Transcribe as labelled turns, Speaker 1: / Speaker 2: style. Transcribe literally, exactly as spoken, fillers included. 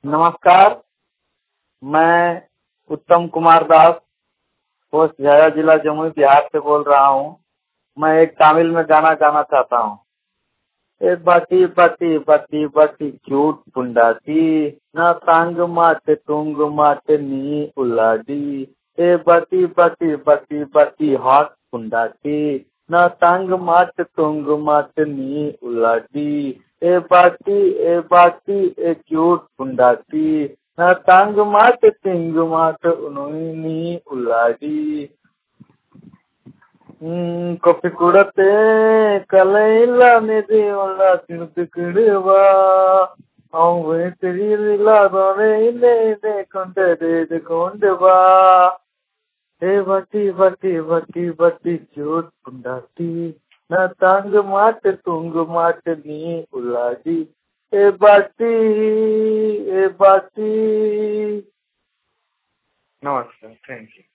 Speaker 1: नमस्कार, मैं उत्तम कुमार दास, पोस्ट गया जिला जमुई बिहार से बोल रहा हूँ। मैं एक तमिल में गाना गाना चाहता हूँ। ए बटी बटी बटी बटी क्यूट पुंडाटी ना तांग माटे तुंग माटे नी उलाडी। ए बटी बटी बटी बटी हॉट पुंडाटी ना तांग माटे तुंग माटे नी उलाडी। ए बाटी ए बाटी ए क्यूट पुंडाटी ना तांग माटे तिंग माटे उन्होंने उलाडी। कॉफी कुड़ते कलैला निधि उल्ला तिनुतिकिड़वा அவங்க தெரியலாதோனே இல்லை இதை கொண்டது இது கொண்டு வா ஏ வட்டி வட்டி வட்டி வட்டி क्यूट पुंडाटी நான் தாங்க மாட்டு தூங்க மாட்டு நீ உலாடி ஏ பாட்டி ஏ பாட்டி। नमस्कार, थैंक यू।